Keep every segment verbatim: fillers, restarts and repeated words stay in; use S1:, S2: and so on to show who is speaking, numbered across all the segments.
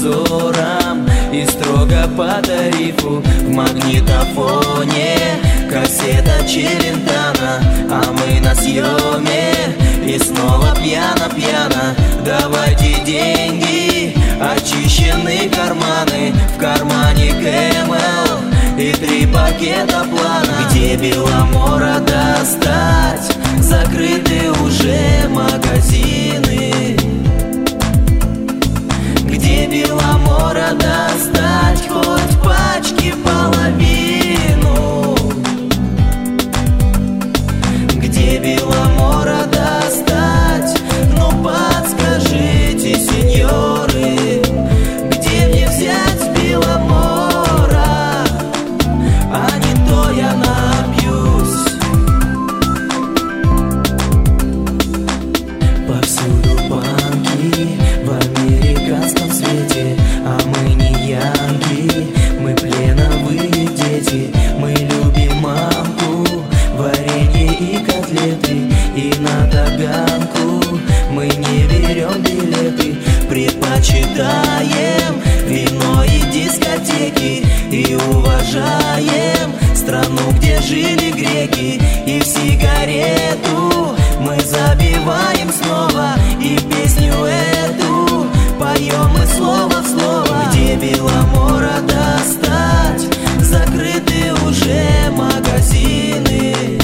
S1: узором и строго по тарифу. В магнитофоне кассета Челентана, а мы на съеме и снова пьяно-пьяно. Давайте деньги, очищены карманы, в кармане КМЛ и три пакета плана. Где Беломора достать? Закрыты уже магазины. Где Беломора достать? Хоть пачки половину. Где Беломора достать? Ну подскажите, сеньоры, где мне взять Беломора? А не то я напьюсь. Повсюду банки в американском свете, а мы не янки, мы пленовые дети. Мы любим мамку, варенье и котлеты, и на таганку мы не берем билеты. Предпочитаем вино и дискотеки, и уважаем страну, где жили греки. И в сигарету мы забиваем снова, и песню эту поем мы слово в слово. Где Беломора достать? Закрыты уже магазины.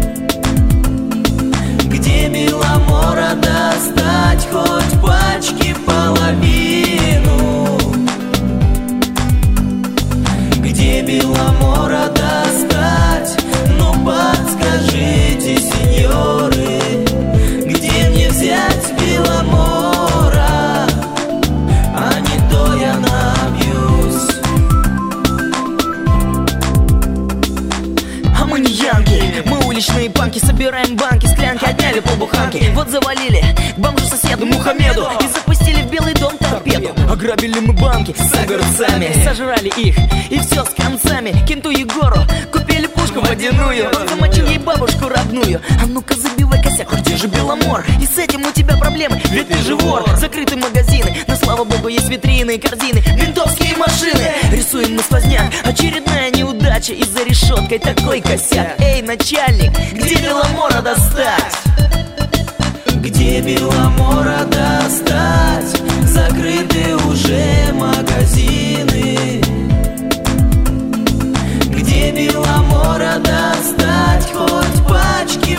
S1: Где Беломора достать? Хоть пачки половину. Где Беломора достать? Ну подскажите, сеньоры, где мне взять Беломора? А не то я набьюсь.
S2: А мы не янки, мы уличные панки. Собираем банки, склянки, отняли полбуханки. Вот завалили к бомжу соседу Мухаммеду и запустили в Белый дом торпеду. Ограбили мы банки с огурцами, сожрали их и все с концами. Кенту Егору купили пушку водяную, он замочил ей бабушку родную. А ну-ка забивай косяк, где же Беломор? И с этим у тебя проблемы, ведь ты же вор. Закрыты магазины, но слава богу есть витрины и корзины, ментовские машины. Рисуем мы сквозняк, очередная неудача, и за решеткой такой косяк. Эй, начальник, где Беломора достать?
S1: Где Беломора достать? Закрыты уже магазины. Где Беломора достать? Хоть пачки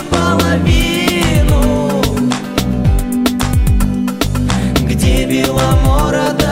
S1: половину. Где Беломора достать?